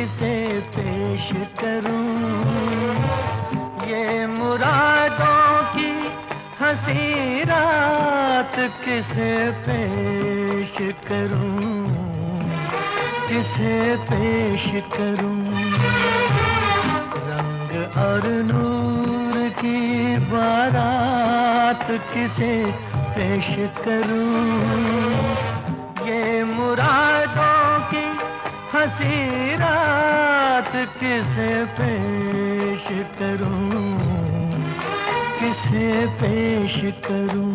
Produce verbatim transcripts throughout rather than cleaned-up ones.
किसे पेश करूं, ये मुरादों की हंसी रात किसे पेश करूं, किसे पेश करूं। रंग और नूर की बारात किसे पेश करूं, ये मुरादों की हंसी रात किसे पेश करूं, किसे पेश करूं।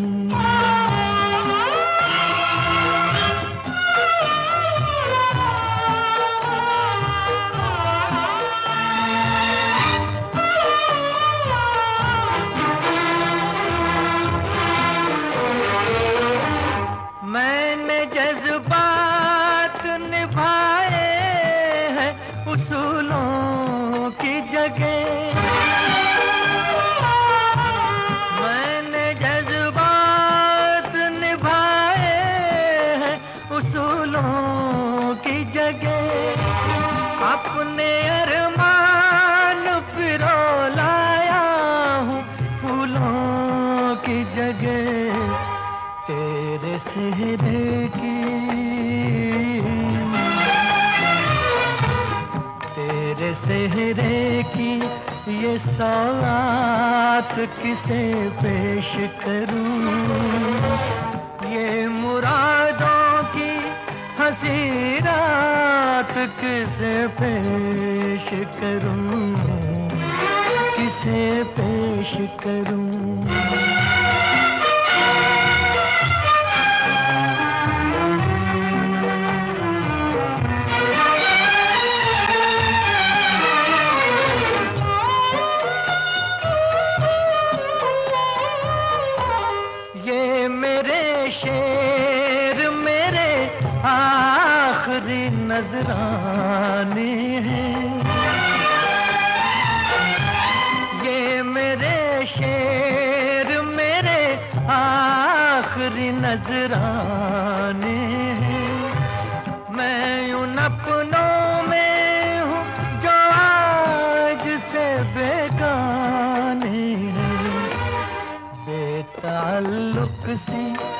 मैंने जज्बात निभाए हैं उसूलों की जगह, मैंने जज्बात निभाए हैं उसूलों की जगह। अपने अरमान पिरो लाया हूँ फूलों की जगह। तेरे सेहरे की, तेरे सेहरे की ये सौगात किसे पेश करूं, ये मुरादों की हंसी रात किसे पेश करूं, किसे पेश करूं। शेर मेरे आखिरी नजराने हैं, ये मेरे शेर मेरे आखिरी नजराने हैं। मैं उन अपनों में हूँ जो आज से बेगाने हैं। बेताल्लुक सी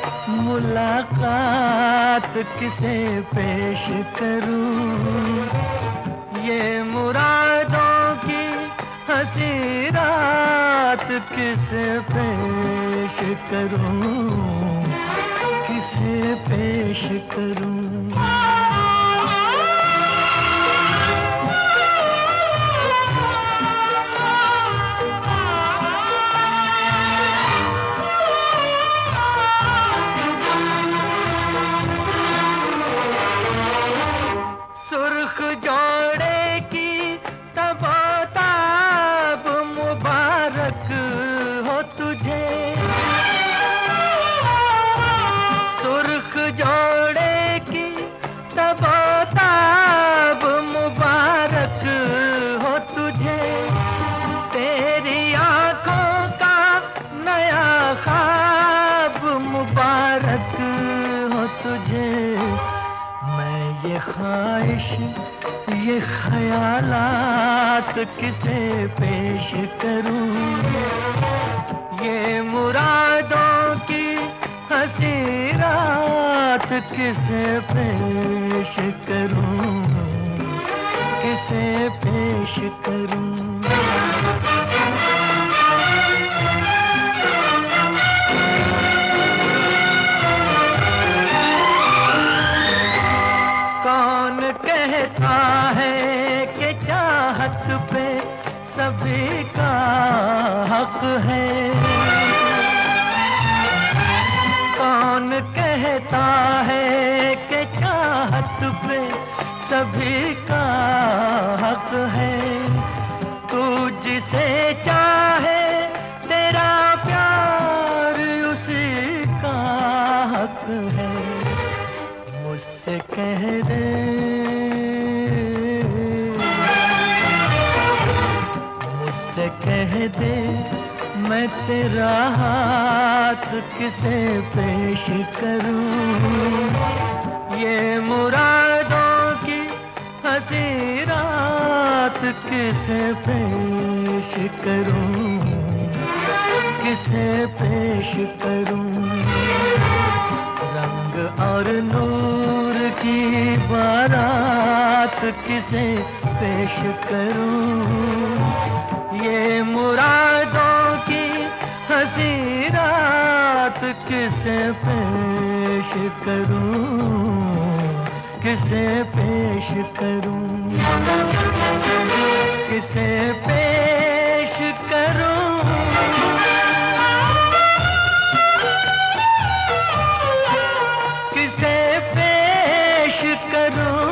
मुलाकात किसे पेश करूं, ये मुरादों की हंसी रात किसे पेश करूं, किसे पेश करूं। सुर्ख जोड़े की तबोताब मुबारक हो तुझे, सुर्ख जोड़े की तबोताब मुबारक हो तुझे। तेरी आंखों का नया ख्वाब मुबारक हो तुझे। मैं ये ख्वाहिश ये ख्यालात किसे पेश करूं, ये मुरादों की हंसी रात किसे पेश करूं, किसे पेश करूं। कौन कहता है कि चाहत पे सभी का हक है, कौन कहता है कि चाहत पे सभी का हक है। तू जिसे चाहे तेरा प्यार उसी का हक है। मुझसे कह दे, मुझसे कह दे मैं तेरा हाथ किसे पेश करूं, ये मुरादों की हंसी रात किसे पेश करूं, किसे पेश करूं। रंग और नूर की बारात किसे पेश करूं। ये मुरादों की हंसी रात किसे पेश करूं, किसे पेश करूं, किसे पेश करूं। किसे पेश करूं।